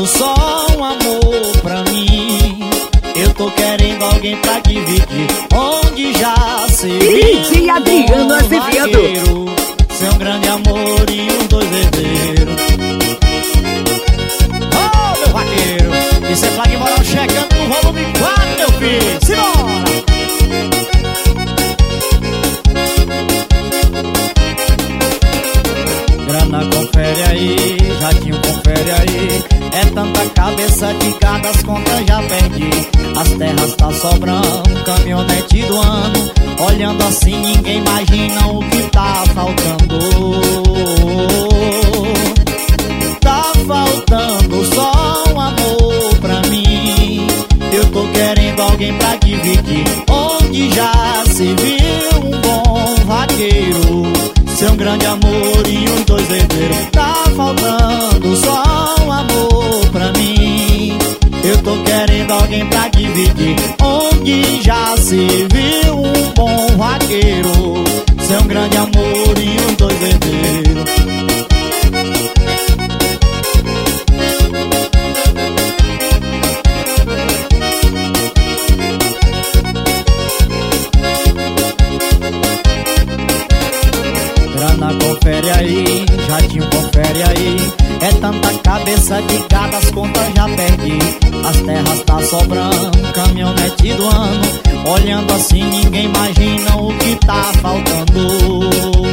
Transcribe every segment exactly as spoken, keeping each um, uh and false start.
faltando só um amor pra mim. Eu tô querendo alguém pra dividir, onde já se viu e Adriano Azevedo. ser um grande amor e um dois herdeiros. Oh, meu vaqueiro, isso é Flag Moral chegando no volume quatro, meu filho. Simbora! Grana, confere aí, jatinho, confere aí. É tanta cabeça que cada as contas já perdi. As terras tá sobrando, caminhonete do ano. Olhando assim ninguém imagina o que tá faltando. Tá faltando só um amor pra mim. Eu tô querendo alguém pra dividir, onde já se viu um bom vaqueiro ser um grande amor e os dois herdeiros. Tá faltando só um amor pra mim. Eu tô querendo alguém pra dividir, onde já se viu um bom vaqueiro ser um grande amor e os dois herdeiros. Grana, confere aí, jatinho, confere aí. É tanta cabeça que cada as contas já perdi. As terras tá sobrando, caminhonete do ano. Olhando assim ninguém imagina o que tá faltando.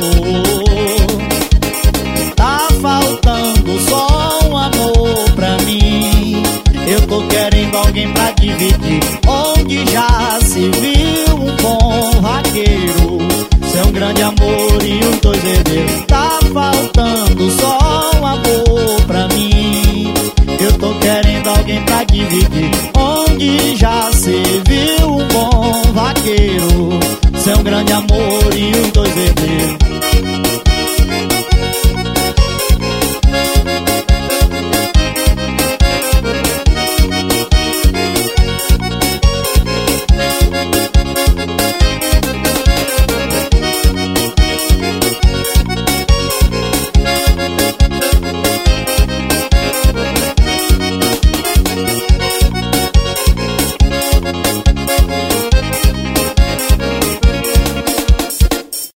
Tá faltando só um amor pra mim. Eu tô querendo alguém pra dividir, onde já se viu um bom vaqueiro ser um grande amor e os dois herdeiros. Tá faltando só um amor pra mim. Eu tô querendo alguém pra dividir, onde já se viu um bom vaqueiro ser um grande amor e os dois herdeiros.